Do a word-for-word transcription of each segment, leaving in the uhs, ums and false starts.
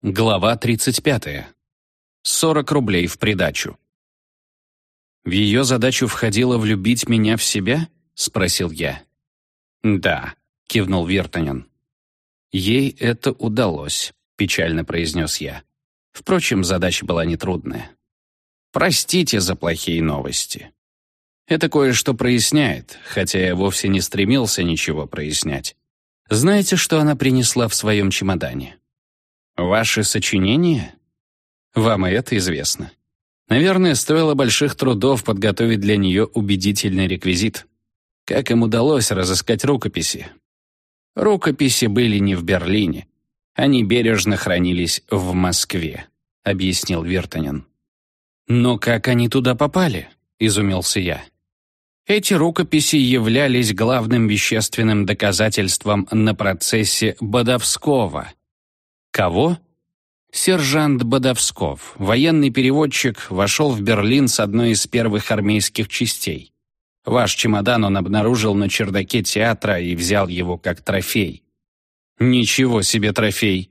Глава тридцать пятая. сорок рублей в придачу. «В ее задачу входило влюбить меня в себя?» — спросил я. «Да», — кивнул Виртанен. «Ей это удалось», — печально произнес я. Впрочем, задача была нетрудная. «Простите за плохие новости. Это кое-что проясняет, хотя я вовсе не стремился ничего прояснять. Знаете, что она принесла в своем чемодане?» «Ваши сочинения? Вам и это известно. Наверное, стоило больших трудов подготовить для нее убедительный реквизит. Как им удалось разыскать рукописи? Рукописи были не в Берлине. Они бережно хранились в Москве», — объяснил Виртанен. «Но как они туда попали?» — изумился я. Эти рукописи являлись главным вещественным доказательством на процессе Бодовского. Кого? Сержант Бодовсков, военный переводчик, вошел в Берлин с одной из первых армейских частей. Ваш чемодан он обнаружил на чердаке театра и взял его как трофей. Ничего себе трофей!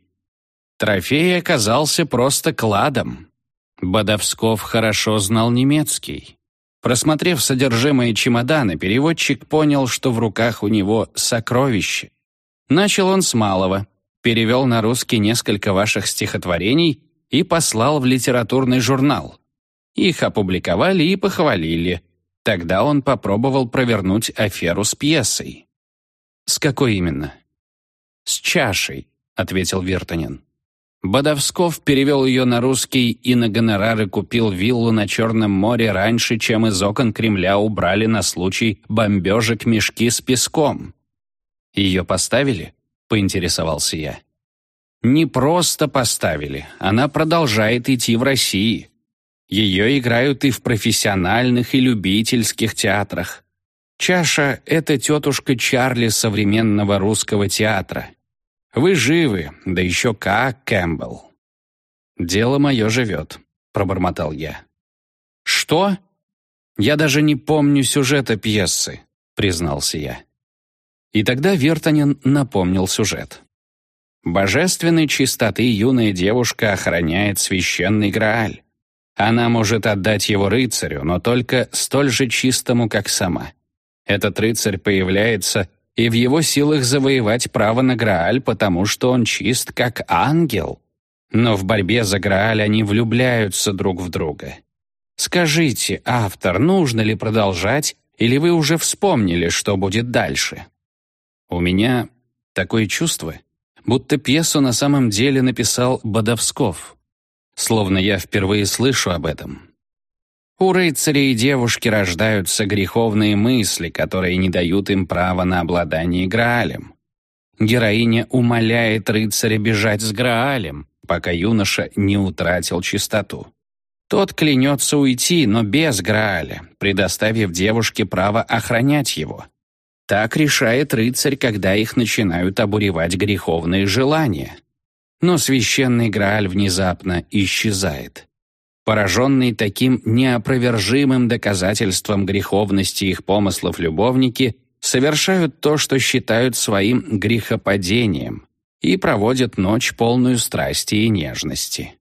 Трофей оказался просто кладом. Бодовсков хорошо знал немецкий. Просмотрев содержимое чемодана, переводчик понял, что в руках у него сокровище. Начал он с малого. Перевел на русский несколько ваших стихотворений и послал в литературный журнал. Их опубликовали и похвалили. Тогда он попробовал провернуть аферу с пьесой. «С какой именно?» «С чашей», — ответил Виртанен. Бодовсков перевел ее на русский и на гонорары купил виллу на Черном море раньше, чем из окон Кремля убрали на случай бомбежек мешки с песком. «Ее поставили?» — поинтересовался я. «Не просто поставили, она продолжает идти в России. Ее играют и в профессиональных, и любительских театрах. Чаша — это тетушка Чарли современного русского театра. Вы живы, да еще как, Кэмпбелл». «Дело мое живет», — пробормотал я. «Что? Я даже не помню сюжета пьесы», — признался я. И тогда Виртанен напомнил сюжет. Божественной чистоты юная девушка охраняет священный Грааль. Она может отдать его рыцарю, но только столь же чистому, как сама. Этот рыцарь появляется, и в его силах завоевать право на Грааль, потому что он чист, как ангел. Но в борьбе за Грааль они влюбляются друг в друга. Скажите, автор, нужно ли продолжать, или вы уже вспомнили, что будет дальше? У меня такое чувство, будто пьесу на самом деле написал Бодовсков. Словно я впервые слышу об этом. У рыцарей и девушки рождаются греховные мысли, которые не дают им права на обладание Граалем. Героиня умоляет рыцаря бежать с Граалем, пока юноша не утратил чистоту. Тот клянется уйти, но без Грааля, предоставив девушке право охранять его. Так решает рыцарь, когда их начинают обуревать греховные желания. Но священный Грааль внезапно исчезает. Пораженные таким неопровержимым доказательством греховности их помыслов любовники совершают то, что считают своим грехопадением, и проводят ночь полную страсти и нежности.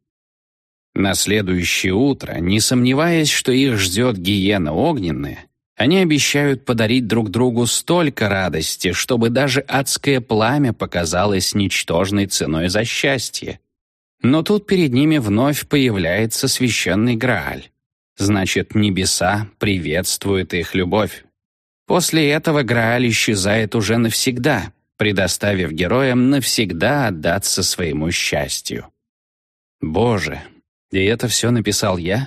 На следующее утро, не сомневаясь, что их ждет гиена огненная, они обещают подарить друг другу столько радости, чтобы даже адское пламя показалось ничтожной ценой за счастье. Но тут перед ними вновь появляется священный Грааль. Значит, небеса приветствуют их любовь. После этого Грааль исчезает уже навсегда, предоставив героям навсегда отдаться своему счастью. Боже, и это все написал я?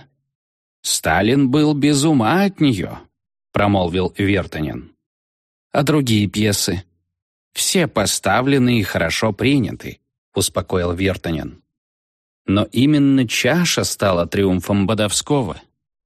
Сталин был без ума от нее, промолвил Виртанен. А другие пьесы? Все поставлены и хорошо приняты, успокоил Виртанен. Но именно чаша стала триумфом Бодовского.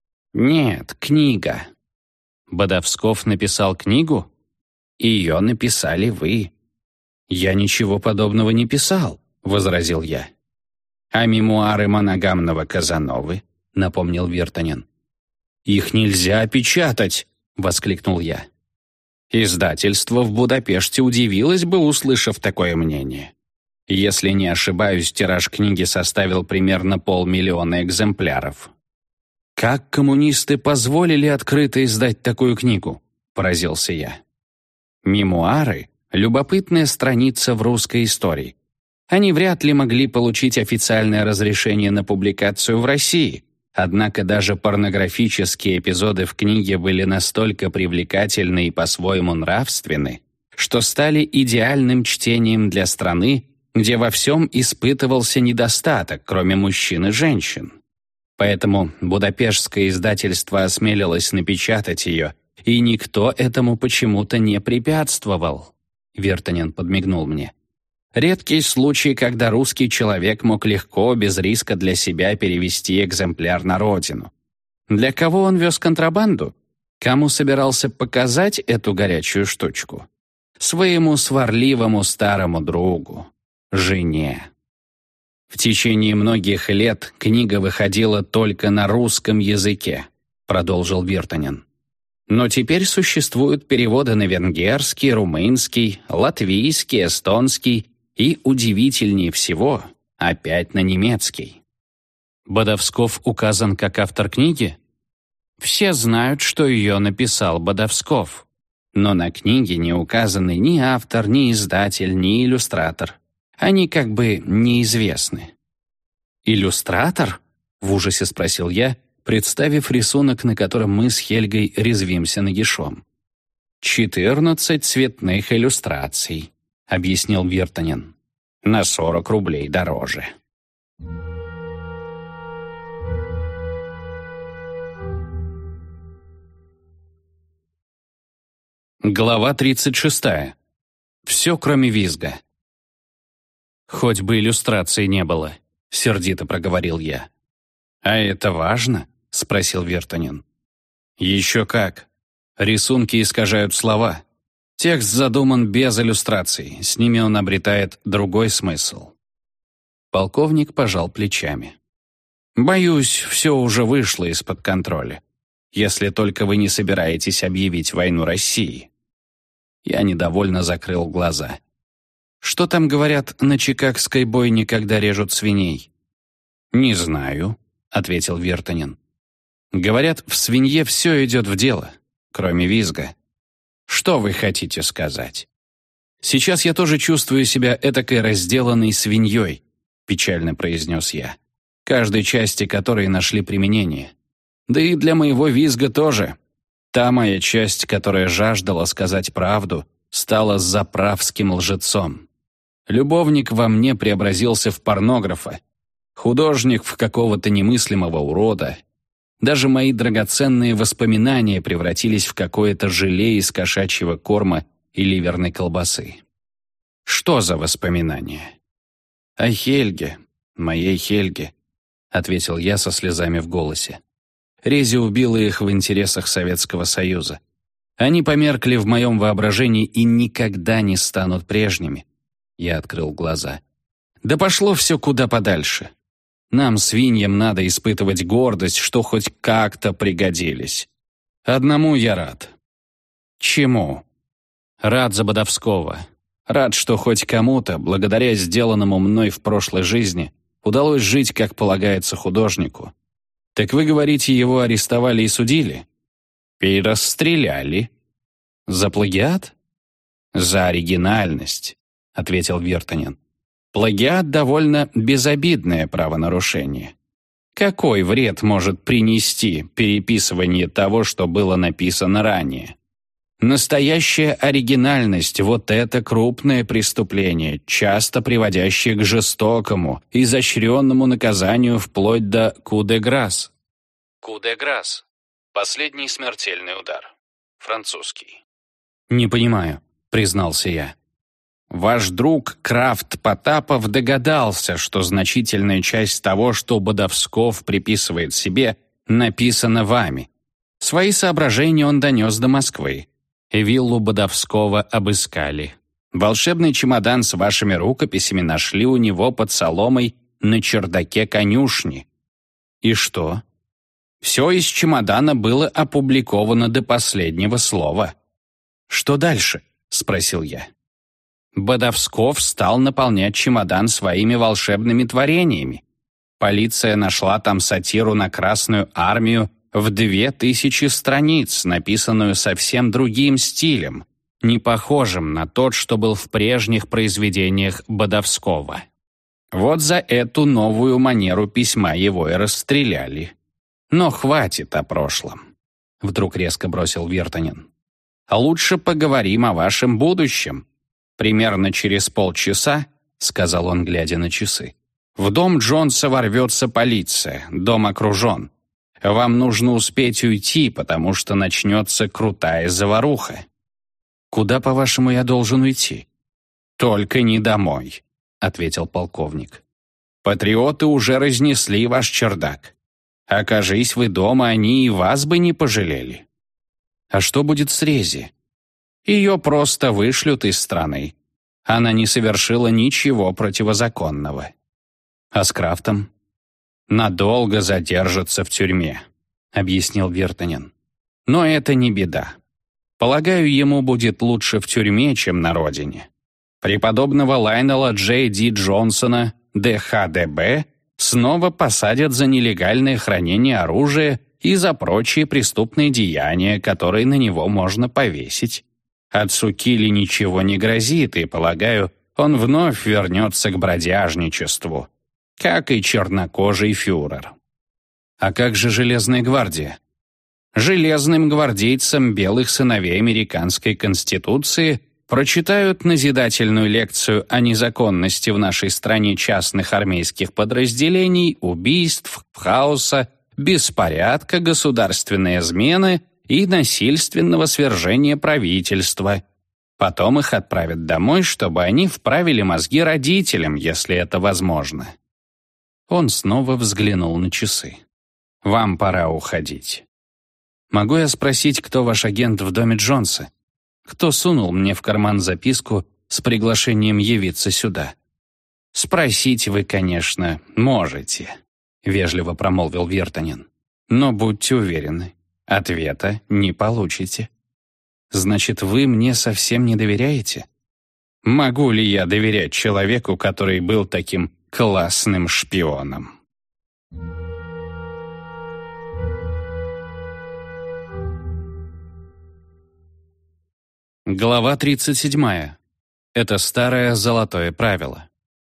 Нет, книга. Бодовсков написал книгу? Ее написали вы. Я ничего подобного не писал, возразил я. А мемуары моногамного Казановы, напомнил Виртанен. Их нельзя печатать, воскликнул я. Издательство в Будапеште удивилось бы, услышав такое мнение. Если не ошибаюсь, тираж книги составил примерно полмиллиона экземпляров. «Как коммунисты позволили открыто издать такую книгу?» – поразился я. Мемуары – любопытная страница в русской истории. Они вряд ли могли получить официальное разрешение на публикацию в России, однако даже порнографические эпизоды в книге были настолько привлекательны и по-своему нравственны, что стали идеальным чтением для страны, где во всем испытывался недостаток, кроме мужчин и женщин. Поэтому будапештское издательство осмелилось напечатать ее, и никто этому почему-то не препятствовал. Виртанен подмигнул мне. Редкий случай, когда русский человек мог легко, без риска для себя перевести экземпляр на родину. Для кого он вез контрабанду? Кому собирался показать эту горячую штучку? Своему сварливому старому другу, жене. В течение многих лет книга выходила только на русском языке, продолжил Виртанен. Но теперь существуют переводы на венгерский, румынский, латвийский, эстонский и, удивительнее всего, опять на немецкий. Бодовсков указан как автор книги? Все знают, что ее написал Бодовсков. Но на книге не указаны ни автор, ни издатель, ни иллюстратор. Они как бы неизвестны. «Иллюстратор?» — в ужасе спросил я, представив рисунок, на котором мы с Хельгой резвимся нагишом. «Четырнадцать цветных иллюстраций», — объяснил Виртанен. «На сорок рублей дороже». Глава тридцать шестая. Все, кроме визга. «Хоть бы иллюстраций не было», — сердито проговорил я. «А это важно?» — спросил Виртанен. «Еще как. Рисунки искажают слова. Текст задуман без иллюстраций, с ними он обретает другой смысл». Полковник пожал плечами. «Боюсь, все уже вышло из-под контроля. Если только вы не собираетесь объявить войну России». Я недовольно закрыл глаза. «Что там говорят на чикагской бойне, когда режут свиней?» «Не знаю», — ответил Виртанен. «Говорят, в свинье все идет в дело, кроме визга. Что вы хотите сказать?» «Сейчас я тоже чувствую себя этакой разделанной свиньей», — печально произнес я, «каждой части которой нашли применение. Да и для моего визга тоже. Та моя часть, которая жаждала сказать правду, стала заправским лжецом. Любовник во мне преобразился в порнографа, художник в какого-то немыслимого урода. Даже мои драгоценные воспоминания превратились в какое-то желе из кошачьего корма и ливерной колбасы. Что за воспоминания? О Хельге, моей Хельге, ответил я со слезами в голосе. Рези убила их в интересах Советского Союза. Они померкли в моем воображении и никогда не станут прежними. Я открыл глаза. Да пошло все куда подальше. Нам, свиньям, надо испытывать гордость, что хоть как-то пригодились. Одному я рад. Чему? Рад за Бодовского. Рад, что хоть кому-то, благодаря сделанному мной в прошлой жизни, удалось жить, как полагается художнику. Так вы говорите, его арестовали и судили? И расстреляли. За плагиат? За оригинальность, ответил Виртанен. Плагиат довольно безобидное правонарушение. Какой вред может принести переписывание того, что было написано ранее? Настоящая оригинальность – вот это крупное преступление, часто приводящее к жестокому, изощренному наказанию вплоть до «ку де грас». «Ку де грас» – последний смертельный удар. Французский. «Не понимаю», – признался я. Ваш друг Крафт Потапов догадался, что значительная часть того, что Бодовсков приписывает себе, написана вами. Свои соображения он донес до Москвы. Виллу Бодовского обыскали. Волшебный чемодан с вашими рукописями нашли у него под соломой на чердаке конюшни. И что? Все из чемодана было опубликовано до последнего слова. «Что дальше?» — спросил я. Бодовсков стал наполнять чемодан своими волшебными творениями. Полиция нашла там сатиру на Красную армию в две тысячи страниц, написанную совсем другим стилем, не похожим на тот, что был в прежних произведениях Бодовского. Вот за эту новую манеру письма его и расстреляли. Но хватит о прошлом, — вдруг резко бросил Виртанен. Лучше поговорим о вашем будущем. Примерно через полчаса, — сказал он, глядя на часы, — в дом Джонса ворвется полиция, дом окружен. Вам нужно успеть уйти, потому что начнется крутая заваруха. Куда, по-вашему, я должен уйти? Только не домой, — ответил полковник. Патриоты уже разнесли ваш чердак. Окажись вы дома, они и вас бы не пожалели. А что будет с Рези? Ее просто вышлют из страны. Она не совершила ничего противозаконного. А с Крафтом? Надолго задержится в тюрьме, — объяснил Виртанен. Но это не беда. Полагаю, ему будет лучше в тюрьме, чем на родине. Преподобного Лайнела Джей Ди Джонсона, Д Х Д Б, снова посадят за нелегальное хранение оружия и за прочие преступные деяния, которые на него можно повесить. Отцу Килли ничего не грозит, и, полагаю, он вновь вернется к бродяжничеству, как и чернокожий фюрер. А как же Железная гвардия? Железным гвардейцам белых сыновей американской Конституции прочитают назидательную лекцию о незаконности в нашей стране частных армейских подразделений, убийств, хаоса, беспорядка, государственной измены и насильственного свержения правительства. Потом их отправят домой, чтобы они вправили мозги родителям, если это возможно. Он снова взглянул на часы. «Вам пора уходить. Могу я спросить, кто ваш агент в доме Джонса? Кто сунул мне в карман записку с приглашением явиться сюда?» «Спросить вы, конечно, можете», — вежливо промолвил Виртанен. «Но будьте уверены, ответа не получите». «Значит, вы мне совсем не доверяете?» «Могу ли я доверять человеку, который был таким классным шпионом?» Глава тридцать седьмая. Это старое золотое правило.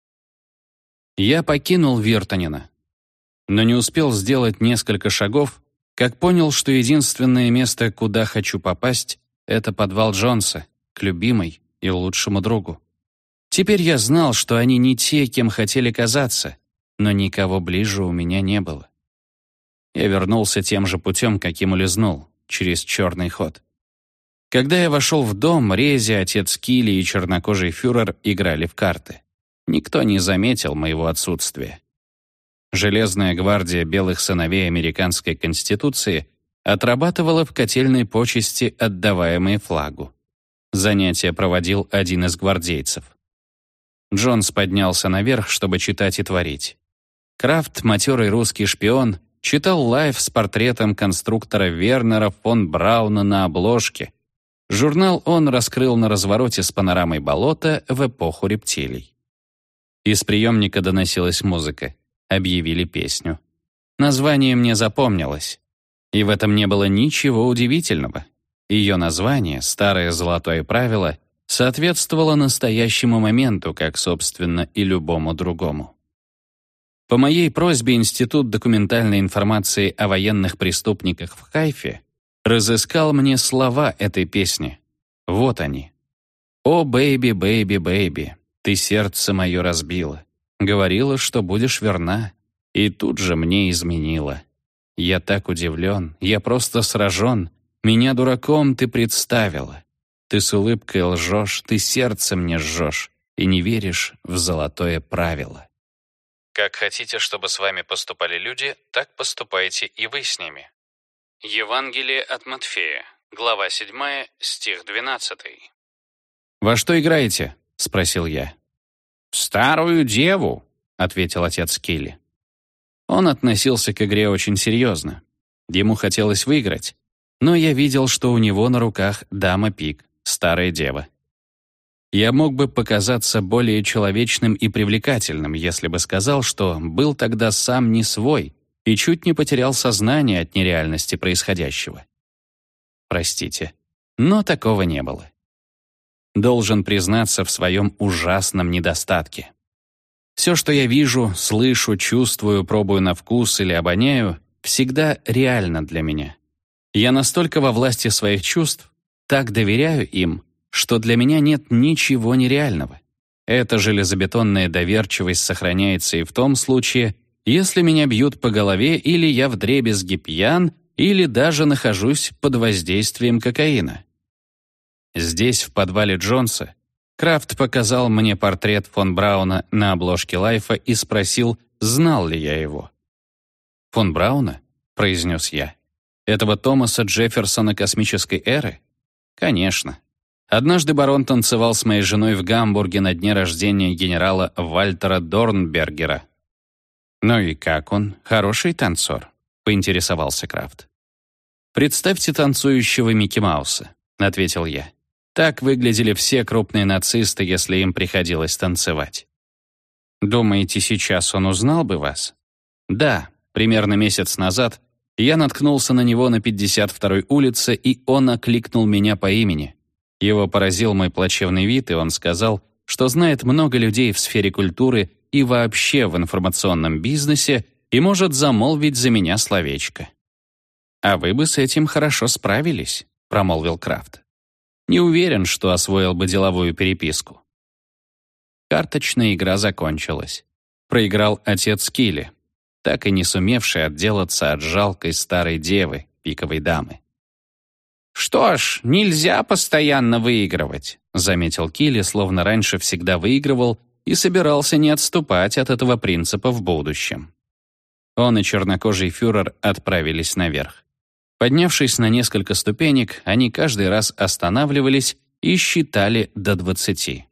Я покинул Виртанена, но не успел сделать несколько шагов, как понял, что единственное место, куда хочу попасть, это подвал Джонса, к любимой и лучшему другу. Теперь я знал, что они не те, кем хотели казаться, но никого ближе у меня не было. Я вернулся тем же путем, каким улизнул, через черный ход. Когда я вошел в дом, Рези, отец Килли и чернокожий фюрер играли в карты. Никто не заметил моего отсутствия. Железная гвардия белых сыновей американской Конституции отрабатывала в котельной почести, отдаваемые флагу. Занятие проводил один из гвардейцев. Джонс поднялся наверх, чтобы читать и творить. Крафт, матерый русский шпион, читал лайф с портретом конструктора Вернера фон Брауна на обложке. Журнал он раскрыл на развороте с панорамой болота в эпоху рептилий. Из приемника доносилась музыка. Объявили песню. Название мне запомнилось. И в этом не было ничего удивительного. Ее название, старое золотое правило, соответствовало настоящему моменту, как, собственно, и любому другому. По моей просьбе Институт документальной информации о военных преступниках в Хайфе разыскал мне слова этой песни. Вот они. «О, бэйби, бэйби, бэйби, ты сердце мое разбила. Говорила, что будешь верна, и тут же мне изменила. Я так удивлен, я просто сражен, меня дураком ты представила. Ты с улыбкой лжешь, ты сердце мне жжешь и не веришь в золотое правило». Как хотите, чтобы с вами поступали люди, так поступайте и вы с ними. Евангелие от Матфея, глава седьмая, стих двенадцатый. «Во что играете?» — спросил я. «В старую деву», — ответил отец Килли. Он относился к игре очень серьезно. Ему хотелось выиграть, но я видел, что у него на руках дама пик, старая дева. Я мог бы показаться более человечным и привлекательным, если бы сказал, что был тогда сам не свой и чуть не потерял сознание от нереальности происходящего. Простите, но такого не было. Должен признаться в своем ужасном недостатке. Все, что я вижу, слышу, чувствую, пробую на вкус или обоняю, всегда реально для меня. Я настолько во власти своих чувств, так доверяю им, что для меня нет ничего нереального. Эта железобетонная доверчивость сохраняется и в том случае, если меня бьют по голове или я вдребезги пьян, или даже нахожусь под воздействием кокаина. Здесь, в подвале Джонса, Крафт показал мне портрет фон Брауна на обложке Лайфа и спросил, знал ли я его. «Фон Брауна?» — произнес я. «Этого Томаса Джефферсона космической эры?» «Конечно. Однажды барон танцевал с моей женой в Гамбурге на дне рождения генерала Вальтера Дорнбергера». «Ну и как он? Хороший танцор?» — поинтересовался Крафт. «Представьте танцующего Микки Мауса», — ответил я. Так выглядели все крупные нацисты, если им приходилось танцевать. «Думаете, сейчас он узнал бы вас?» «Да, примерно месяц назад я наткнулся на него на пятьдесят второй улице, и он окликнул меня по имени. Его поразил мой плачевный вид, и он сказал, что знает много людей в сфере культуры и вообще в информационном бизнесе и может замолвить за меня словечко». «А вы бы с этим хорошо справились», — промолвил Крафт. «Не уверен, что освоил бы деловую переписку». Карточная игра закончилась. Проиграл отец Килли, так и не сумевший отделаться от жалкой старой девы, пиковой дамы. «Что ж, нельзя постоянно выигрывать», — заметил Килли, словно раньше всегда выигрывал и собирался не отступать от этого принципа в будущем. Он и чернокожий фюрер отправились наверх. Поднявшись на несколько ступенек, они каждый раз останавливались и считали до двадцати.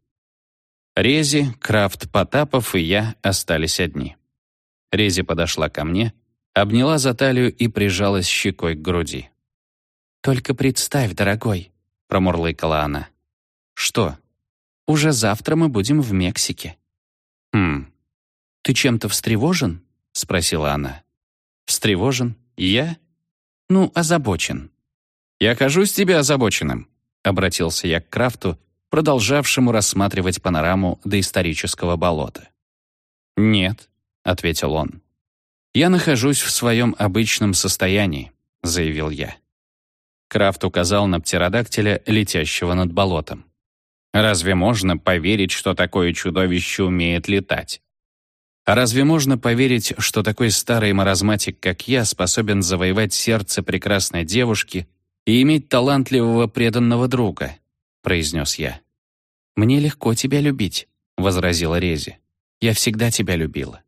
Рези, Крафт, Потапов и я остались одни. Рези подошла ко мне, обняла за талию и прижалась щекой к груди. «Только представь, дорогой», — промурлыкала она. «Что? Уже завтра мы будем в Мексике». «Хм, ты чем-то встревожен?» — спросила она. «Встревожен? Я?» «Ну, озабочен». «Я кажусь тебе озабоченным», — обратился я к Крафту, продолжавшему рассматривать панораму доисторического болота. «Нет», — ответил он. «Я нахожусь в своем обычном состоянии», — заявил я. Крафт указал на птеродактиля, летящего над болотом. «Разве можно поверить, что такое чудовище умеет летать? А разве можно поверить, что такой старый маразматик, как я, способен завоевать сердце прекрасной девушки и иметь талантливого преданного друга?» — произнес я. «Мне легко тебя любить», — возразила Рези. «Я всегда тебя любила».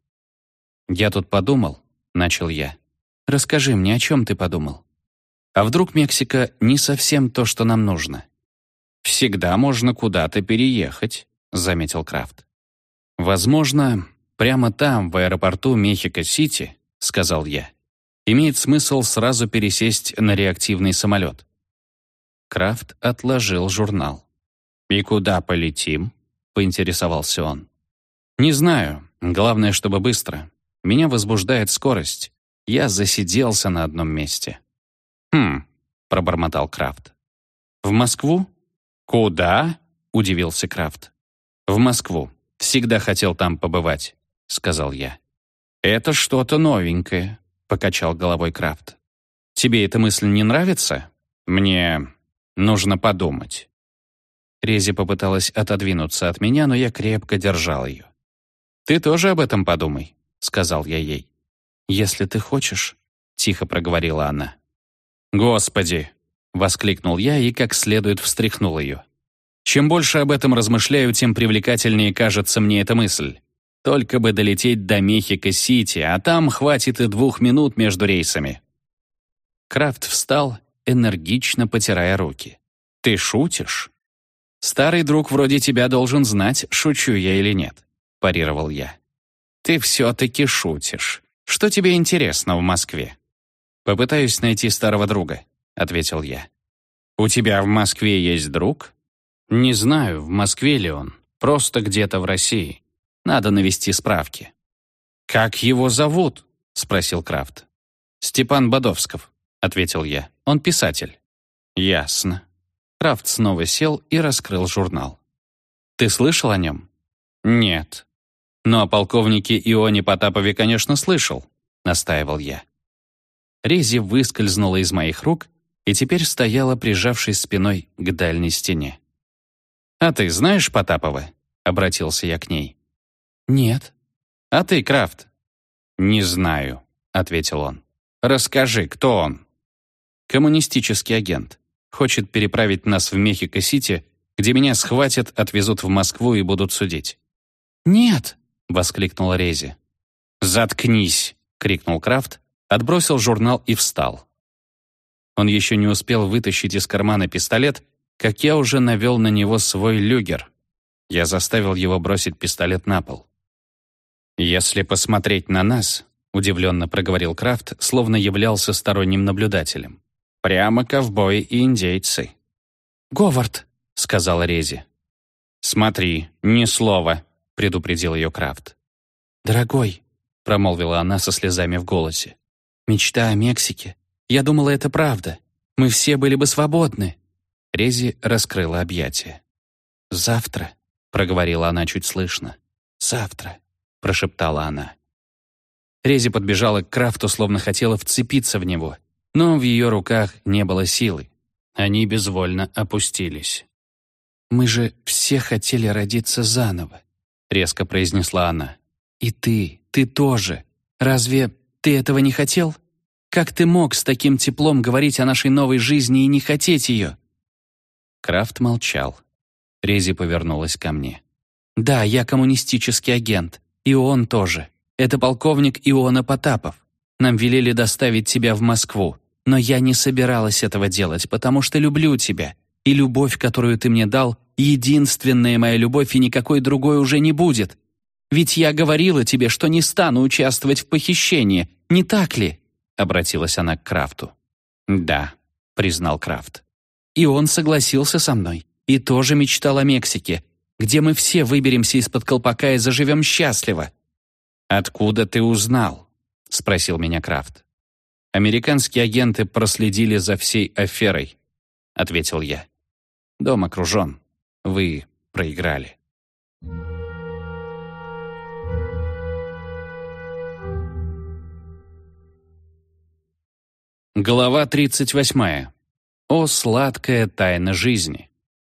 «Я тут подумал», — начал я. «Расскажи мне, о чем ты подумал? А вдруг Мексика не совсем то, что нам нужно?» «Всегда можно куда-то переехать», — заметил Крафт. «Возможно, прямо там, в аэропорту Мехико-Сити, — сказал я, — имеет смысл сразу пересесть на реактивный самолет». Крафт отложил журнал. «И куда полетим?» — поинтересовался он. «Не знаю. Главное, чтобы быстро. Меня возбуждает скорость. Я засиделся на одном месте». «Хм», — пробормотал Крафт. «В Москву?» «Куда?» — удивился Крафт. «В Москву. Всегда хотел там побывать», — сказал я. «Это что-то новенькое», — покачал головой Крафт. «Тебе эта мысль не нравится? Мне нужно подумать». Рези попыталась отодвинуться от меня, но я крепко держал ее. «Ты тоже об этом подумай», — сказал я ей. «Если ты хочешь», — тихо проговорила она. «Господи!» — воскликнул я и как следует встряхнул ее. «Чем больше об этом размышляю, тем привлекательнее кажется мне эта мысль. Только бы долететь до Мехико-Сити, а там хватит и двух минут между рейсами». Крафт встал, энергично потирая руки. «Ты шутишь?» «Старый друг вроде тебя должен знать, шучу я или нет», — парировал я. «Ты все-таки шутишь. Что тебе интересно в Москве?» «Попытаюсь найти старого друга», — ответил я. «У тебя в Москве есть друг?» «Не знаю, в Москве ли он. Просто где-то в России. Надо навести справки». «Как его зовут?» — спросил Крафт. «Степан Бодовсков», — ответил я. «Он писатель». «Ясно». Крафт снова сел и раскрыл журнал. «Ты слышал о нем?» «Нет». «Но о полковнике Ионе Потапове, конечно, слышал», — настаивал я. Рези выскользнула из моих рук и теперь стояла, прижавшись спиной к дальней стене. «А ты знаешь Потапова?» — обратился я к ней. «Нет». «А ты, Крафт?» «Не знаю», — ответил он. «Расскажи, кто он?» «Коммунистический агент. Хочет переправить нас в Мехико-Сити, где меня схватят, отвезут в Москву и будут судить». «Нет!» — воскликнула Рези. «Заткнись!» — крикнул Крафт, отбросил журнал и встал. Он еще не успел вытащить из кармана пистолет, как я уже навел на него свой люгер. Я заставил его бросить пистолет на пол. «Если посмотреть на нас», — удивленно проговорил Крафт, словно являлся сторонним наблюдателем, «прямо ковбои и индейцы». «Говард», — сказала Рези. «Смотри, ни слова», — предупредил ее Крафт. «Дорогой», — промолвила она со слезами в голосе, «мечта о Мексике. Я думала, это правда. Мы все были бы свободны». Рези раскрыла объятия. «Завтра», — проговорила она чуть слышно. «Завтра», — прошептала она. Рези подбежала к Крафту, словно хотела вцепиться в него, но в ее руках не было силы. Они безвольно опустились. «Мы же все хотели родиться заново», — резко произнесла она. «И ты, ты тоже. Разве ты этого не хотел? Как ты мог с таким теплом говорить о нашей новой жизни и не хотеть ее?» Крафт молчал. Рези повернулась ко мне. «Да, я коммунистический агент. И он тоже. Это полковник Иона Потапов. Нам велели доставить тебя в Москву. Но я не собиралась этого делать, потому что люблю тебя. И любовь, которую ты мне дал, единственная моя любовь, и никакой другой уже не будет. Ведь я говорила тебе, что не стану участвовать в похищении, не так ли?» Обратилась она к Крафту. «Да», — признал Крафт. «И он согласился со мной. И тоже мечтал о Мексике, где мы все выберемся из-под колпака и заживем счастливо». «Откуда ты узнал?» — спросил меня Крафт. «Американские агенты проследили за всей аферой», — ответил я. «Дом окружен. Вы проиграли». Глава тридцать восьмая. О, сладкая тайна жизни.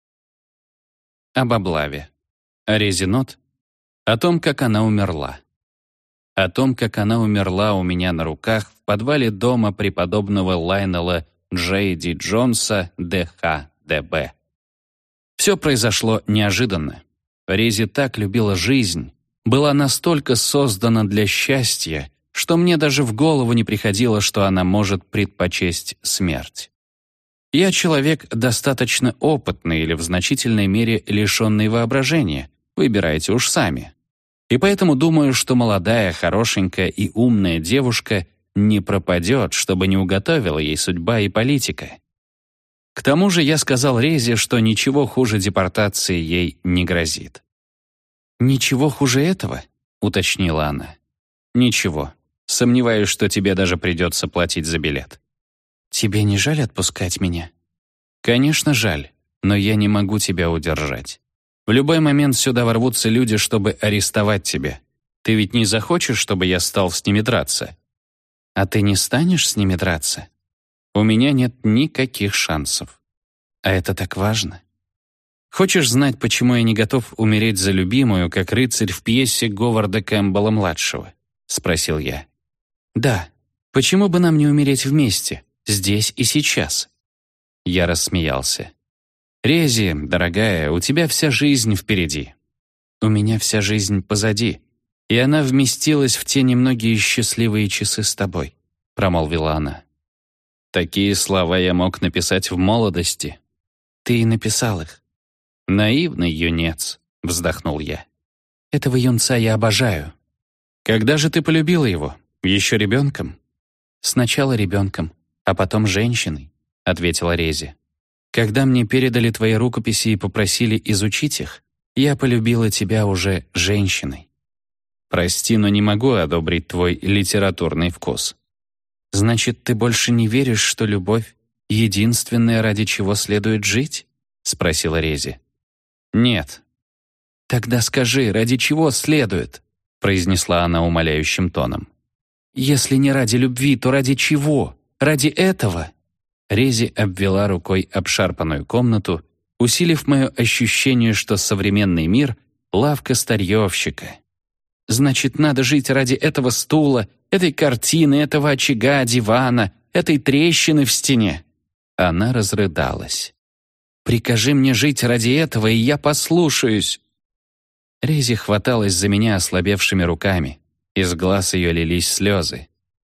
Об облаве. О Рези Нотт. О том, как она умерла. О том, как она умерла у меня на руках в подвале дома преподобного Лайнела Джей Ди Джонса, Д Х Д Б. Все произошло неожиданно. Рези так любила жизнь, была настолько создана для счастья, что мне даже в голову не приходило, что она может предпочесть смерть. Я человек достаточно опытный или в значительной мере лишенный воображения, выбирайте уж сами. И поэтому думаю, что молодая, хорошенькая и умная девушка не пропадет, чтобы не уготовила ей судьба и политика. К тому же я сказал Резе, что ничего хуже депортации ей не грозит. «Ничего хуже этого?» — уточнила она. «Ничего. Сомневаюсь, что тебе даже придется платить за билет». «Тебе не жаль отпускать меня?» «Конечно, жаль, но я не могу тебя удержать. В любой момент сюда ворвутся люди, чтобы арестовать тебя. Ты ведь не захочешь, чтобы я стал с ними драться?» «А ты не станешь с ними драться?» «У меня нет никаких шансов. А это так важно. Хочешь знать, почему я не готов умереть за любимую, как рыцарь в пьесе Говарда Кэмпбелла-младшего?» — спросил я. «Да. Почему бы нам не умереть вместе, здесь и сейчас?» Я рассмеялся. «Рези, дорогая, у тебя вся жизнь впереди. У меня вся жизнь позади, и она вместилась в те немногие счастливые часы с тобой», — промолвила она. «Такие слова я мог написать в молодости». «Ты и написал их». «Наивный юнец», — вздохнул я. «Этого юнца я обожаю». «Когда же ты полюбила его? Еще ребенком?» «Сначала ребенком, а потом женщиной», — ответила Рези. Когда мне передали твои рукописи и попросили изучить их, я полюбила тебя уже женщиной. Прости, но не могу одобрить твой литературный вкус. Значит, ты больше не веришь, что любовь — единственное, ради чего следует жить? Спросила Рези. Нет. Тогда скажи, ради чего следует? Произнесла она умоляющим тоном. Если не ради любви, то ради чего? Ради этого? Рези обвела рукой обшарпанную комнату, усилив мое ощущение, что современный мир — лавка старьевщика. Значит, надо жить ради этого стула, этой картины, этого очага, дивана, этой трещины в стене. Она разрыдалась. «Прикажи мне жить ради этого, и я послушаюсь». Рези хваталась за меня ослабевшими руками. Из глаз ее лились слезы.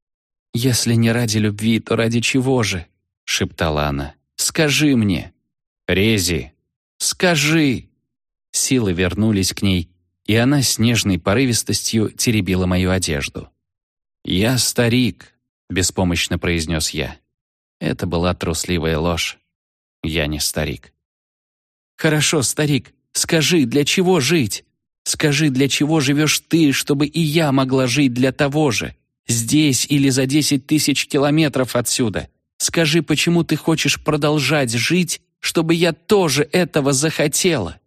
«Если не ради любви, то ради чего же?» — шептала она. «Скажи мне». «Рези, скажи!» Силы вернулись к ней, и она с нежной порывистостью теребила мою одежду. «Я старик», — беспомощно произнес я. Это была трусливая ложь. Я не старик. «Хорошо, старик, скажи, для чего жить? Скажи, для чего живешь ты, чтобы и я могла жить для того же, здесь или за десять тысяч километров отсюда? Скажи, почему ты хочешь продолжать жить, чтобы я тоже этого захотела?»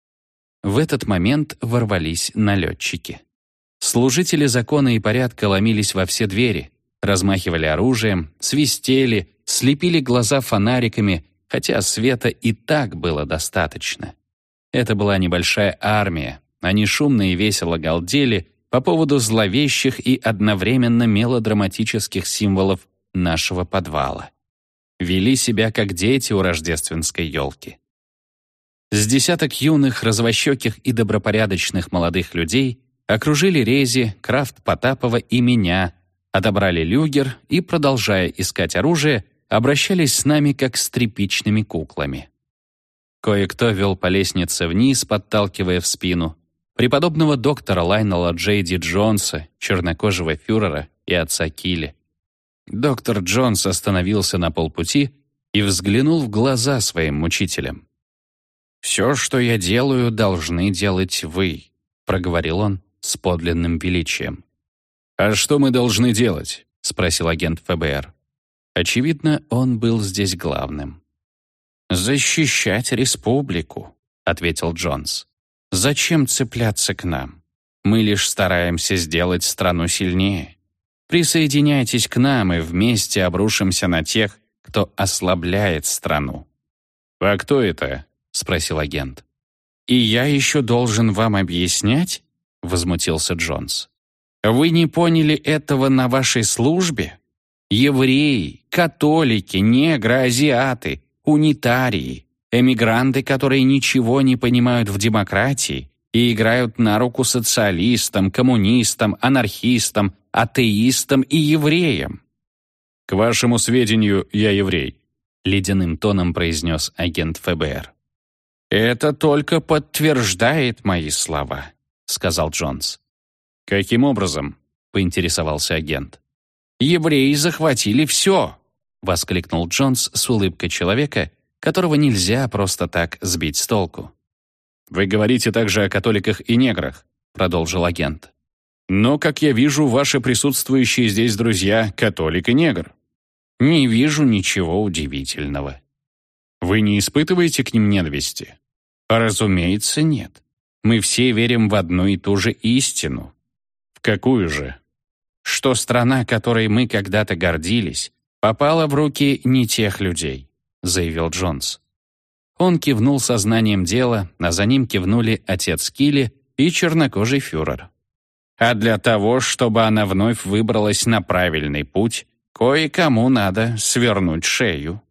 В этот момент ворвались налетчики. Служители закона и порядка ломились во все двери, размахивали оружием, свистели, слепили глаза фонариками, хотя света и так было достаточно. Это была небольшая армия, они шумно и весело галдели по поводу зловещих и одновременно мелодраматических символов нашего подвала. Вели себя как дети у рождественской елки. С десяток юных, розовощеких и добропорядочных молодых людей окружили Рези, Крафт Потапова и меня, отобрали люгер и, продолжая искать оружие, обращались с нами как с тряпичными куклами. Кое-кто вел по лестнице вниз, подталкивая в спину, преподобного доктора Лайнела Джей Ди Джонса, чернокожего фюрера и отца Килли. Доктор Джонс остановился на полпути и взглянул в глаза своим мучителям. «Все, что я делаю, должны делать вы», — проговорил он с подлинным величием. «А что мы должны делать?» — спросил агент эф бэ эр. Очевидно, он был здесь главным. «Защищать республику», — ответил Джонс. «Зачем цепляться к нам? Мы лишь стараемся сделать страну сильнее. Присоединяйтесь к нам, и вместе обрушимся на тех, кто ослабляет страну». «А кто это?» — спросил агент. «И я еще должен вам объяснять?» — возмутился Джонс. «Вы не поняли этого на вашей службе? Евреи, католики, негры, азиаты, унитарии, эмигранты, которые ничего не понимают в демократии и играют на руку социалистам, коммунистам, анархистам, атеистам и евреям». «К вашему сведению, я еврей», — ледяным тоном произнес агент эф бэ эр. «Это только подтверждает мои слова», — сказал Джонс. «Каким образом?» — поинтересовался агент. «Евреи захватили все», — воскликнул Джонс с улыбкой человека, которого нельзя просто так сбить с толку. «Вы говорите также о католиках и неграх», — продолжил агент. «Но, как я вижу, ваши присутствующие здесь друзья — католик и негр». «Не вижу ничего удивительного». «Вы не испытываете к ним ненависти?» «Разумеется, нет. Мы все верим в одну и ту же истину». «В какую же?» «Что страна, которой мы когда-то гордились, попала в руки не тех людей», — заявил Джонс. Он кивнул сознанием дела, а за ним кивнули отец Килли и чернокожий фюрер. «А для того, чтобы она вновь выбралась на правильный путь, кое-кому надо свернуть шею».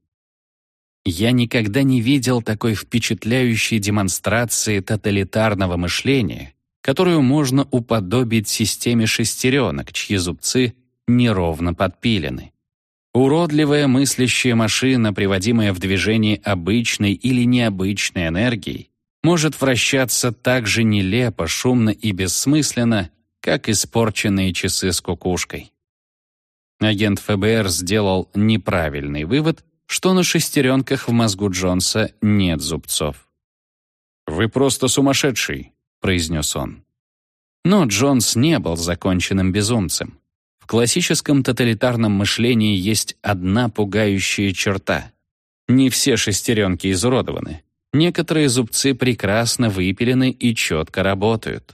Я никогда не видел такой впечатляющей демонстрации тоталитарного мышления, которую можно уподобить системе шестеренок, чьи зубцы неровно подпилены. Уродливая мыслящая машина, приводимая в движение обычной или необычной энергией, может вращаться так же нелепо, шумно и бессмысленно, как испорченные часы с кукушкой. Агент эф бэ эр сделал неправильный вывод, что на шестеренках в мозгу Джонса нет зубцов. «Вы просто сумасшедший», — произнес он. Но Джонс не был законченным безумцем. В классическом тоталитарном мышлении есть одна пугающая черта. Не все шестеренки изуродованы. Некоторые зубцы прекрасно выпилены и четко работают.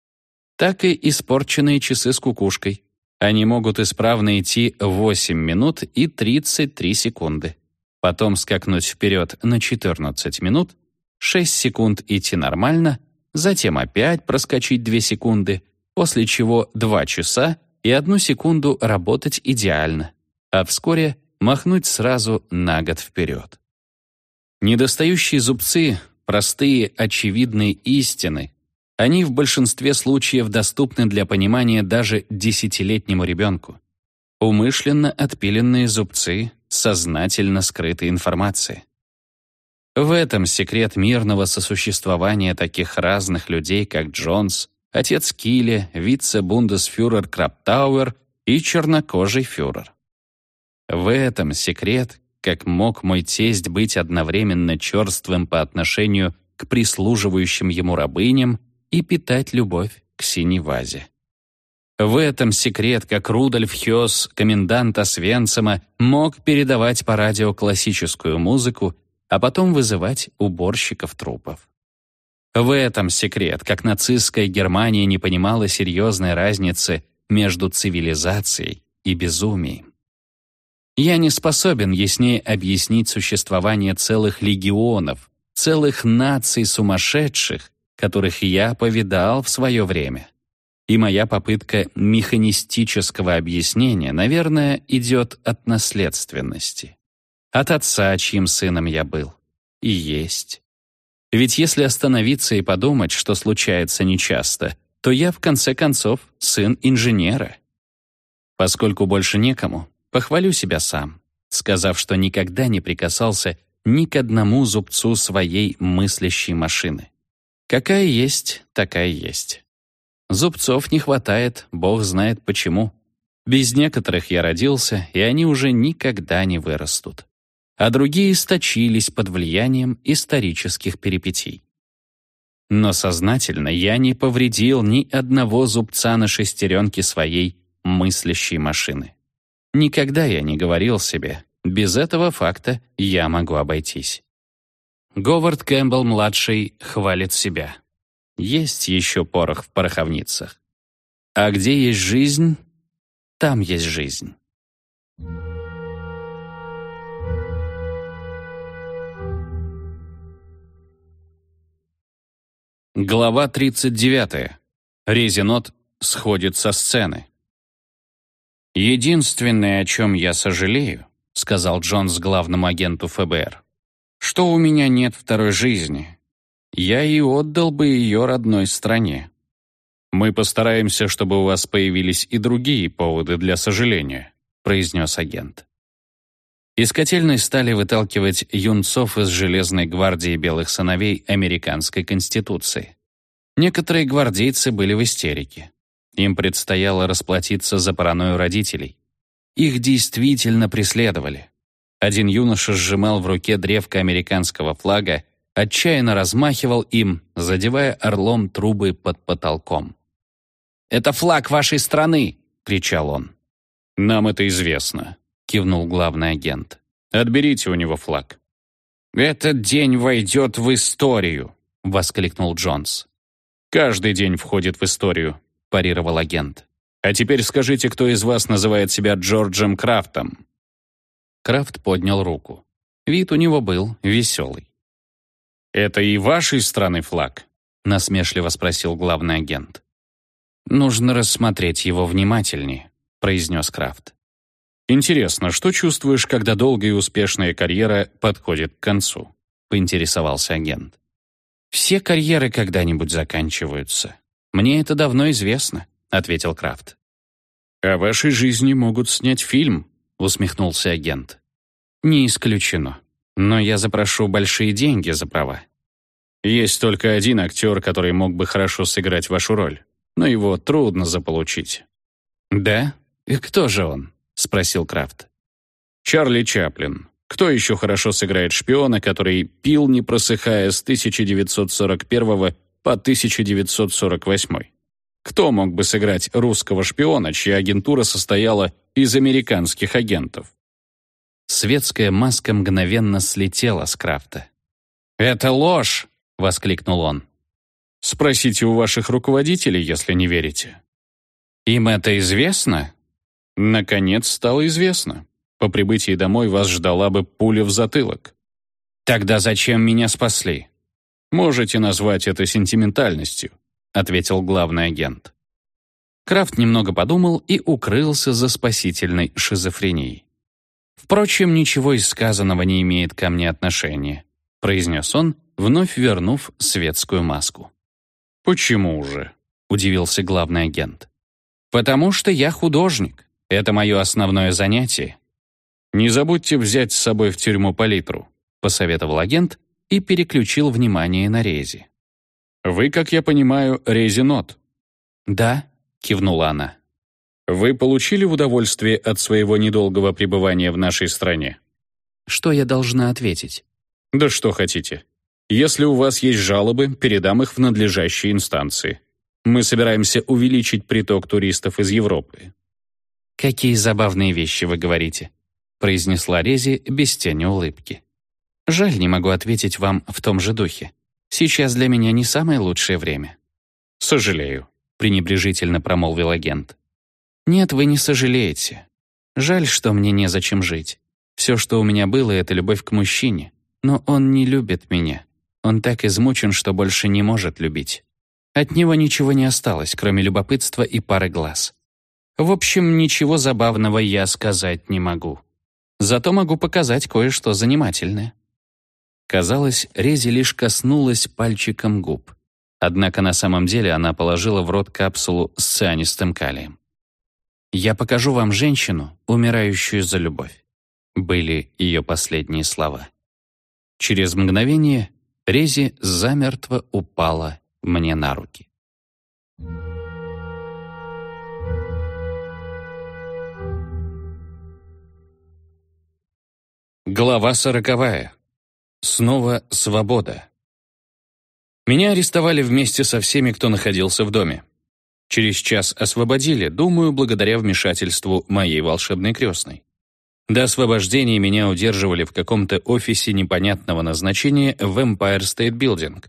Так и испорченные часы с кукушкой. Они могут исправно идти восемь минут и тридцать три секунды. Потом скакнуть вперед на четырнадцать минут, шесть секунд идти нормально, затем опять проскочить две секунды, после чего два часа и одну секунду работать идеально, а вскоре махнуть сразу на год вперед. Недостающие зубцы — простые, очевидные истины. Они в большинстве случаев доступны для понимания даже десятилетнему ребенку. Умышленно отпиленные зубцы сознательно скрытой информации. В этом секрет мирного сосуществования таких разных людей, как Джонс, отец Килли, вице-бундесфюрер Краптауэр и чернокожий фюрер. В этом секрет, как мог мой тесть быть одновременно черствым по отношению к прислуживающим ему рабыням и питать любовь к синей вазе. В этом секрет, как Рудольф Хёс, комендант Освенцима, мог передавать по радио классическую музыку, а потом вызывать уборщиков трупов. В этом секрет, как нацистская Германия не понимала серьезной разницы между цивилизацией и безумием. Я не способен яснее объяснить существование целых легионов, целых наций сумасшедших, которых я повидал в свое время. И моя попытка механистического объяснения, наверное, идет от наследственности. От отца, чьим сыном я был. И есть. Ведь если остановиться и подумать, что случается нечасто, то я, в конце концов, сын инженера. Поскольку больше некому, похвалю себя сам, сказав, что никогда не прикасался ни к одному зубцу своей мыслящей машины. Какая есть, такая есть. Зубцов не хватает, Бог знает почему. Без некоторых я родился, и они уже никогда не вырастут. А другие источились под влиянием исторических перипетий. Но сознательно я не повредил ни одного зубца на шестеренке своей мыслящей машины. Никогда я не говорил себе, без этого факта я могу обойтись. Говард Кэмпбелл-младший хвалит себя. Есть еще порох в пороховницах. А где есть жизнь, там есть жизнь. Глава тридцать девятая. Резинот сходит со сцены. «Единственное, о чем я сожалею, — сказал Джонс главному агенту эф бэ эр, — что у меня нет второй жизни. Я и отдал бы ее родной стране. Мы постараемся, чтобы у вас появились и другие поводы для сожаления», — произнес агент. Из котельной стали выталкивать юнцов из Железной гвардии белых сыновей американской Конституции. Некоторые гвардейцы были в истерике. Им предстояло расплатиться за паранойю родителей. Их действительно преследовали. Один юноша сжимал в руке древко американского флага, отчаянно размахивал им, задевая орлом трубы под потолком. «Это флаг вашей страны!» — кричал он. «Нам это известно», — кивнул главный агент. «Отберите у него флаг». «Этот день войдет в историю», — воскликнул Джонс. «Каждый день входит в историю», — парировал агент. «А теперь скажите, кто из вас называет себя Джорджем Крафтом?» Крафт поднял руку. Вид у него был веселый. «Это и вашей страны флаг?» — насмешливо спросил главный агент. «Нужно рассмотреть его внимательнее», — произнес Крафт. «Интересно, что чувствуешь, когда долгая и успешная карьера подходит к концу?» — поинтересовался агент. «Все карьеры когда-нибудь заканчиваются. Мне это давно известно», — ответил Крафт. «О вашей жизни могут снять фильм», — усмехнулся агент. «Не исключено. Но я запрошу большие деньги за права. Есть только один актер, который мог бы хорошо сыграть вашу роль, но его трудно заполучить». «Да? И кто же он?» — спросил Крафт. «Чарли Чаплин. Кто еще хорошо сыграет шпиона, который пил, не просыхая, с тысяча девятьсот сорок первого по тысяча девятьсот сорок восьмой? Кто мог бы сыграть русского шпиона, чья агентура состояла из американских агентов? Светская маска мгновенно слетела с Крафта. «Это ложь!» — воскликнул он. «Спросите у ваших руководителей, если не верите». «Им это известно?» «Наконец стало известно. По прибытии домой вас ждала бы пуля в затылок». «Тогда зачем меня спасли?» «Можете назвать это сентиментальностью», — ответил главный агент. Крафт немного подумал и укрылся за спасительной шизофренией. «Впрочем, ничего из сказанного не имеет ко мне отношения», — произнес он, вновь вернув светскую маску. «Почему же?» — удивился главный агент. «Потому что я художник. Это мое основное занятие». «Не забудьте взять с собой в тюрьму палитру», — посоветовал агент и переключил внимание на Рези. «Вы, как я понимаю, Рези Нот?» «Да», — кивнула она. «Вы получили удовольствие от своего недолгого пребывания в нашей стране?» «Что я должна ответить?» «Да что хотите. Если у вас есть жалобы, передам их в надлежащие инстанции. Мы собираемся увеличить приток туристов из Европы». «Какие забавные вещи вы говорите», — произнесла Рези без тени улыбки. «Жаль, не могу ответить вам в том же духе. Сейчас для меня не самое лучшее время». «Сожалею», — пренебрежительно промолвил агент. «Нет, вы не сожалеете. Жаль, что мне незачем жить. Все, что у меня было, — это любовь к мужчине. Но он не любит меня. Он так измучен, что больше не может любить. От него ничего не осталось, кроме любопытства и пары глаз. В общем, ничего забавного я сказать не могу. Зато могу показать кое-что занимательное». Казалось, Рези лишь коснулась пальчиком губ. Однако на самом деле она положила в рот капсулу с цианистым калием. «Я покажу вам женщину, умирающую за любовь», были ее последние слова. Через мгновение Рези замертво упала мне на руки. Глава сороковая. Снова свобода. Меня арестовали вместе со всеми, кто находился в доме. Через час освободили, думаю, благодаря вмешательству моей волшебной крестной. До освобождения меня удерживали в каком-то офисе непонятного назначения в Empire State Building.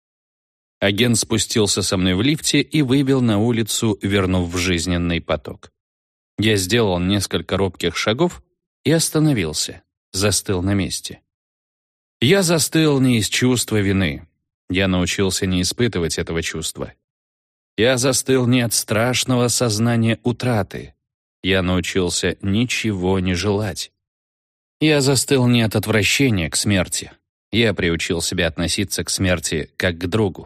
Агент спустился со мной в лифте и вывел на улицу, вернув в жизненный поток. Я сделал несколько робких шагов и остановился, застыл на месте. Я застыл не из чувства вины. Я научился не испытывать этого чувства. Я застыл не от страшного сознания утраты. Я научился ничего не желать. Я застыл не от отвращения к смерти. Я приучил себя относиться к смерти как к другу.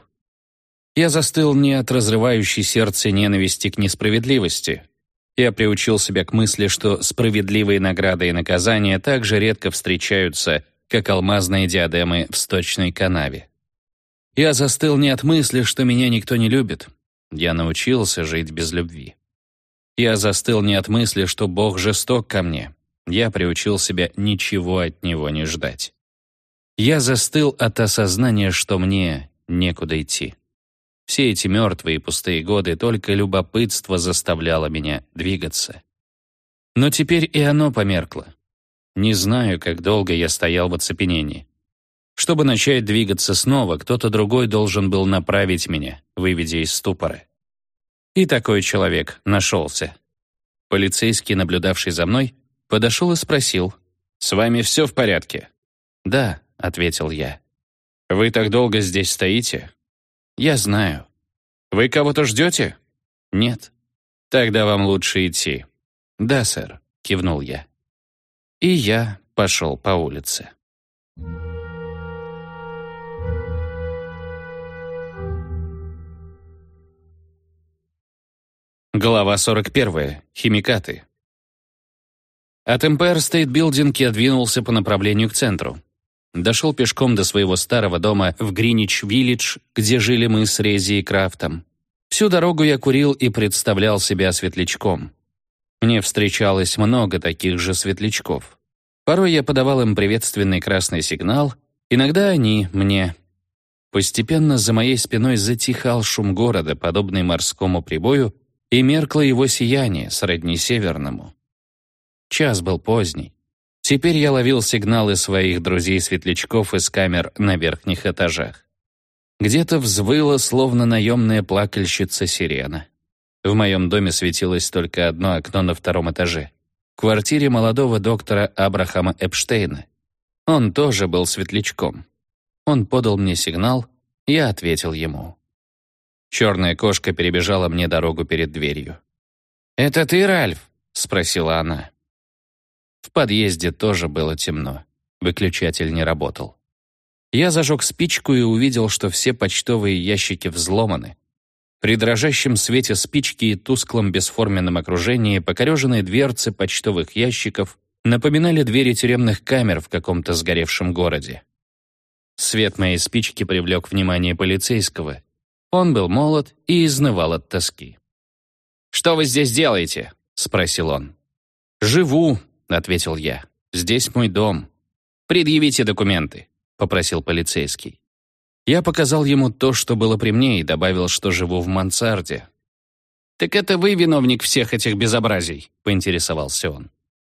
Я застыл не от разрывающей сердце ненависти к несправедливости. Я приучил себя к мысли, что справедливые награды и наказания так же редко встречаются, как алмазные диадемы в сточной канаве. Я застыл не от мысли, что меня никто не любит. Я научился жить без любви. Я застыл не от мысли, что Бог жесток ко мне. Я приучил себя ничего от Него не ждать. Я застыл от осознания, что мне некуда идти. Все эти мертвые и пустые годы только любопытство заставляло меня двигаться. Но теперь и оно померкло. Не знаю, как долго я стоял в оцепенении. Чтобы начать двигаться снова, кто-то другой должен был направить меня, выведя из ступора. И такой человек нашелся. Полицейский, наблюдавший за мной, подошел и спросил: «С вами все в порядке?» «Да», — ответил я. «Вы так долго здесь стоите?» «Я знаю». «Вы кого-то ждете?» «Нет». «Тогда вам лучше идти». «Да, сэр», — кивнул я. И я пошел по улице. Глава сорок первая. Химикаты. От Empire State Building я двинулся по направлению к центру. Дошел пешком до своего старого дома в Гринвич-Виллидж, где жили мы с Рези и Крафтом. Всю дорогу я курил и представлял себя светлячком. Мне встречалось много таких же светлячков. Порой я подавал им приветственный красный сигнал, иногда они мне. Постепенно за моей спиной затихал шум города, подобный морскому прибою, и меркло его сияние, сродни северному. Час был поздний. Теперь я ловил сигналы своих друзей-светлячков из камер на верхних этажах. Где-то взвыла, словно наемная плакальщица сирена. В моем доме светилось только одно окно на втором этаже. В квартире молодого доктора Абрахама Эпштейна. Он тоже был светлячком. Он подал мне сигнал, я ответил ему. Черная кошка перебежала мне дорогу перед дверью. «Это ты, Ральф?» — спросила она. В подъезде тоже было темно. Выключатель не работал. Я зажег спичку и увидел, что все почтовые ящики взломаны. При дрожащем свете спички и тусклом бесформенном окружении покореженные дверцы почтовых ящиков напоминали двери тюремных камер в каком-то сгоревшем городе. Свет моей спички привлек внимание полицейского. Он был молод и изнывал от тоски. «Что вы здесь делаете?» — спросил он. «Живу», — ответил я. «Здесь мой дом». «Предъявите документы», — попросил полицейский. Я показал ему то, что было при мне, и добавил, что живу в мансарде. «Так это вы виновник всех этих безобразий?» — поинтересовался он.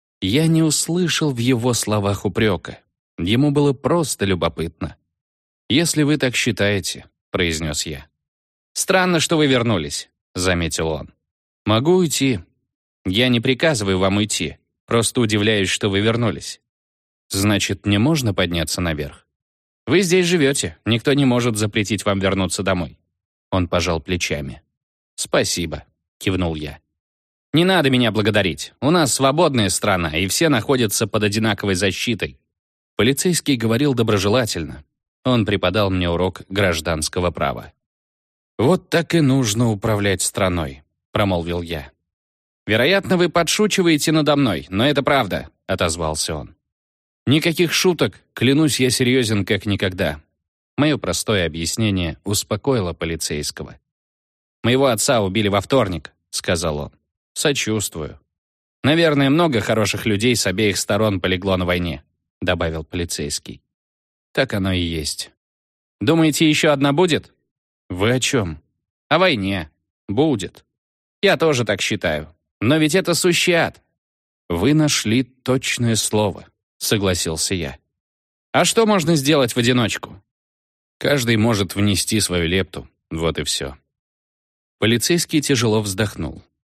Я не услышал в его словах упрека. Ему было просто любопытно. «Если вы так считаете», — произнес я. «Странно, что вы вернулись», — заметил он. «Могу уйти». «Я не приказываю вам уйти, просто удивляюсь, что вы вернулись». «Значит, мне можно подняться наверх?» «Вы здесь живете, никто не может запретить вам вернуться домой». Он пожал плечами. «Спасибо», — кивнул я. «Не надо меня благодарить. У нас свободная страна, и все находятся под одинаковой защитой». Полицейский говорил доброжелательно. Он преподал мне урок гражданского права. «Вот так и нужно управлять страной», — промолвил я. «Вероятно, вы подшучиваете надо мной, но это правда», — отозвался он. «Никаких шуток, клянусь, я серьезен как никогда». Мое простое объяснение успокоило полицейского. «Моего отца убили во вторник», — сказал он. «Сочувствую». «Наверное, много хороших людей с обеих сторон полегло на войне», — добавил полицейский. «Так оно и есть». «Думаете, еще одна будет?» «Вы о чем?» «О войне. Будет. Я тоже так считаю. Но ведь это сущий ад». «Вы нашли точное слово», — согласился я. «А что можно сделать в одиночку?» «Каждый может внести свою лепту. Вот и все». Полицейский тяжело вздохнул.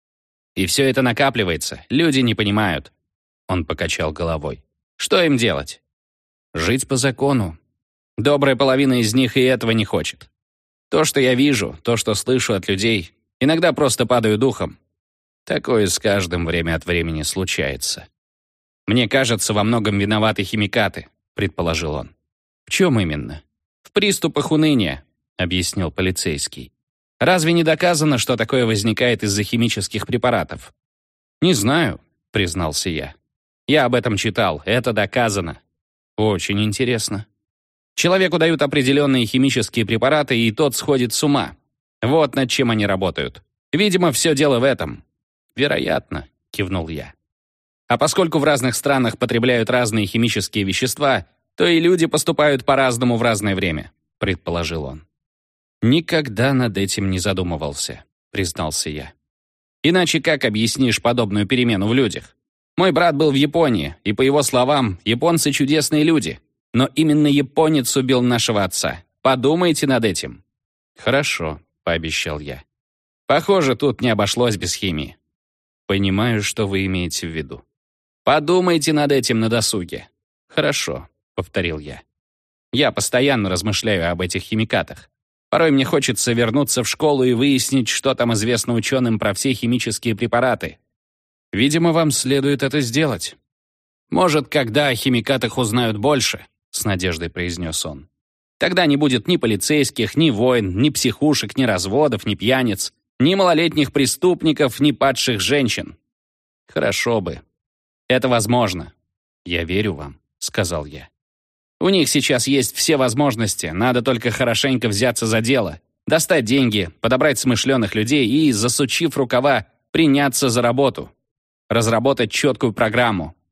«И все это накапливается. Люди не понимают». Он покачал головой. «Что им делать?» «Жить по закону. Добрая половина из них и этого не хочет. То, что я вижу, то, что слышу от людей, иногда просто падаю духом. Такое с каждым время от времени случается. Мне кажется, во многом виноваты химикаты», — предположил он. «В чем именно?» «В приступах уныния», — объяснил полицейский. «Разве не доказано, что такое возникает из-за химических препаратов?» «Не знаю», — признался я. «Я об этом читал, это доказано». «Очень интересно». Человеку дают определенные химические препараты, и тот сходит с ума. Вот над чем они работают. Видимо, все дело в этом. «Вероятно», — кивнул я. «А поскольку в разных странах потребляют разные химические вещества, то и люди поступают по-разному в разное время», — предположил он. «Никогда над этим не задумывался», — признался я. «Иначе как объяснишь подобную перемену в людях? Мой брат был в Японии, и, по его словам, японцы чудесные люди. Но именно японец убил нашего отца. Подумайте над этим». «Хорошо», — пообещал я. «Похоже, тут не обошлось без химии». «Понимаю, что вы имеете в виду». «Подумайте над этим на досуге». «Хорошо», — повторил я. «Я постоянно размышляю об этих химикатах. Порой мне хочется вернуться в школу и выяснить, что там известно ученым про все химические препараты. Видимо, вам следует это сделать». «Может, когда о химикатах узнают больше», — с надеждой произнес он. «Тогда не будет ни полицейских, ни войн, ни психушек, ни разводов, ни пьяниц, ни малолетних преступников, ни падших женщин». «Хорошо бы. Это возможно». «Я верю вам», — сказал я. «У них сейчас есть все возможности, надо только хорошенько взяться за дело, достать деньги, подобрать смышленых людей и, засучив рукава, приняться за работу, разработать четкую программу.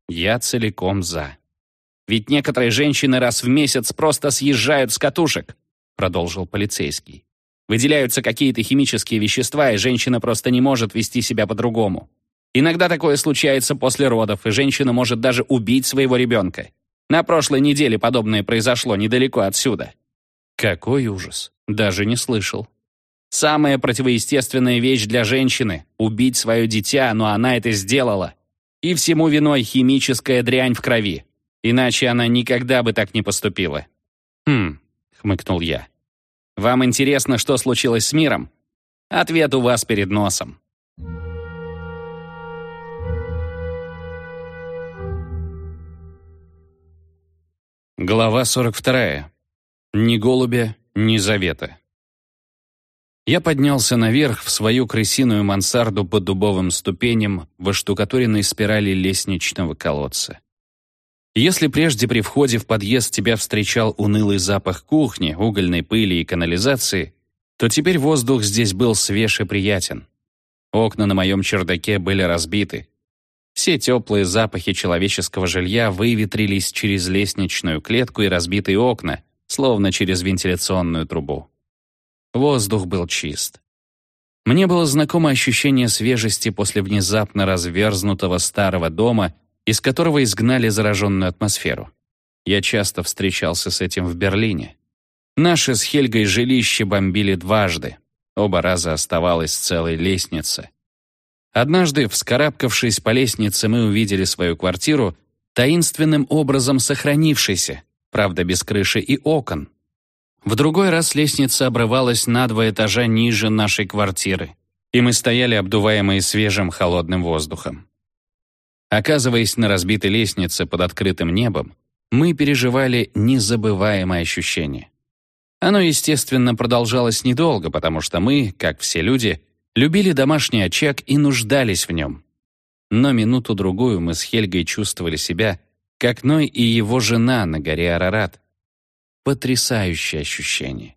Я целиком за. «Ведь некоторые женщины раз в месяц просто съезжают с катушек», продолжил полицейский. «Выделяются какие-то химические вещества, и женщина просто не может вести себя по-другому. Иногда такое случается после родов, и женщина может даже убить своего ребенка. На прошлой неделе подобное произошло недалеко отсюда». Какой ужас. Даже не слышал. Самая противоестественная вещь для женщины — убить свое дитя, но она это сделала. И всему виной химическая дрянь в крови. Иначе она никогда бы так не поступила. «Хм», — хмыкнул я. «Вам интересно, что случилось с миром? Ответ у вас перед носом». Глава сорок вторая. Ни голубя, ни завета. Я поднялся наверх в свою крысиную мансарду по дубовым ступеням в оштукатуренной спирали лестничного колодца. Если прежде при входе в подъезд тебя встречал унылый запах кухни, угольной пыли и канализации, то теперь воздух здесь был свеж и приятен. Окна на моем чердаке были разбиты. Все теплые запахи человеческого жилья выветрились через лестничную клетку и разбитые окна, словно через вентиляционную трубу. Воздух был чист. Мне было знакомо ощущение свежести после внезапно разверзнутого старого дома, из которого изгнали зараженную атмосферу. Я часто встречался с этим в Берлине. Наши с Хельгой жилище бомбили дважды. Оба раза оставалась целая лестница. Однажды, вскарабкавшись по лестнице, мы увидели свою квартиру, таинственным образом сохранившейся, правда, без крыши и окон. В другой раз лестница обрывалась на два этажа ниже нашей квартиры, и мы стояли, обдуваемые свежим холодным воздухом. Оказываясь на разбитой лестнице под открытым небом, мы переживали незабываемое ощущение. Оно, естественно, продолжалось недолго, потому что мы, как все люди, любили домашний очаг и нуждались в нем. Но минуту-другую мы с Хельгой чувствовали себя, как Ной и его жена на горе Арарат. Потрясающее ощущение.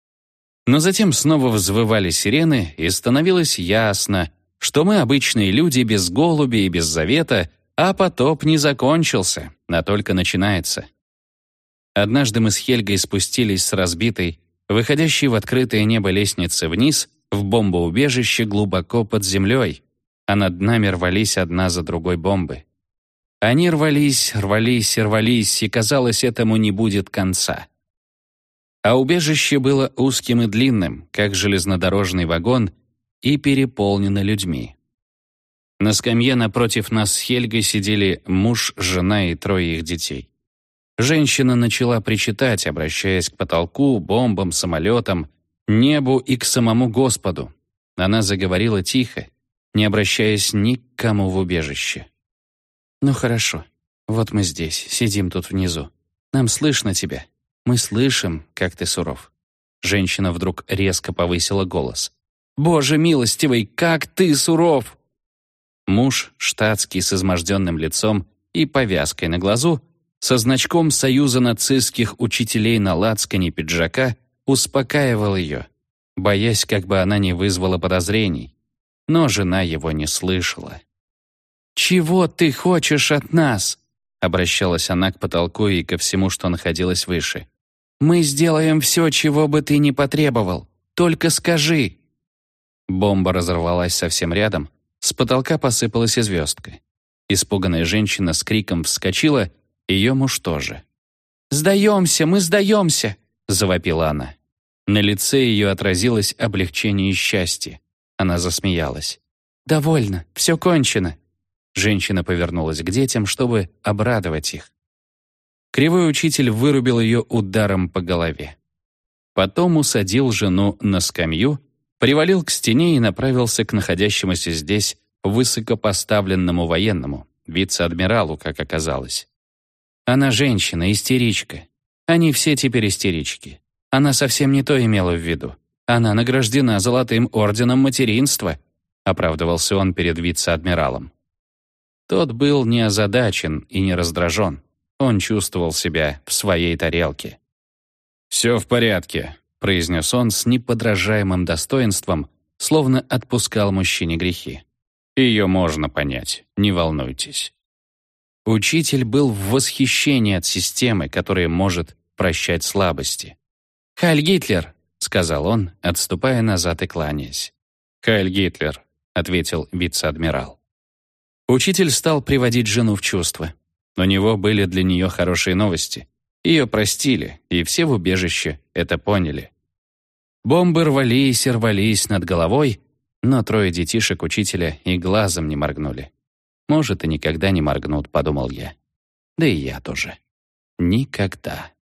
Но затем снова взвывали сирены, и становилось ясно, что мы обычные люди без голуби и без завета, а потоп не закончился, а только начинается. Однажды мы с Хельгой спустились с разбитой, выходящей в открытое небо лестницы вниз, в бомбоубежище глубоко под землей, а над нами рвались одна за другой бомбы. Они рвались, рвались и рвались, и, казалось, этому не будет конца. А убежище было узким и длинным, как железнодорожный вагон, и переполнено людьми. На скамье напротив нас с Хельгой сидели муж, жена и трое их детей. Женщина начала причитать, обращаясь к потолку, бомбам, самолетам, небу и к самому Господу. Она заговорила тихо, не обращаясь ни к кому в убежище. «Ну хорошо, вот мы здесь, сидим тут внизу. Нам слышно тебя. Мы слышим, как ты суров». Женщина вдруг резко повысила голос. «Боже милостивый, как ты суров!» Муж, штатский с изможденным лицом и повязкой на глазу, со значком Союза нацистских учителей на лацкане пиджака, успокаивал ее, боясь, как бы она не вызвала подозрений. Но жена его не слышала. «Чего ты хочешь от нас?» — обращалась она к потолку и ко всему, что находилось выше. «Мы сделаем все, чего бы ты ни потребовал. Только скажи». Бомба разорвалась совсем рядом, с потолка посыпалась и звездка. Испуганная женщина с криком вскочила, ее муж тоже. «Сдаемся, мы сдаемся!» — завопила она. На лице ее отразилось облегчение и счастье. Она засмеялась. «Довольно, все кончено». Женщина повернулась к детям, чтобы обрадовать их. Кривой учитель вырубил ее ударом по голове. Потом усадил жену на скамью, привалил к стене и направился к находящемуся здесь высокопоставленному военному, вице-адмиралу, как оказалось. Она женщина, истеричка. Они все теперь истерички. Она совсем не то имела в виду. Она награждена золотым орденом материнства, оправдывался он перед вице-адмиралом. Тот был не озадачен и не раздражен. Он чувствовал себя в своей тарелке. «Все в порядке», — произнес он с неподражаемым достоинством, словно отпускал мужчине грехи. «Ее можно понять, не волнуйтесь». Учитель был в восхищении от системы, которая может прощать слабости. «Хайль Гитлер!» — сказал он, отступая назад и кланяясь. «Хайль Гитлер!» — ответил вице-адмирал. Учитель стал приводить жену в чувство. У него были для нее хорошие новости. Ее простили, и все в убежище это поняли. Бомбы рвались и рвались над головой, но трое детишек учителя и глазом не моргнули. «Может, и никогда не моргнут», — подумал я. Да и я тоже. Никогда.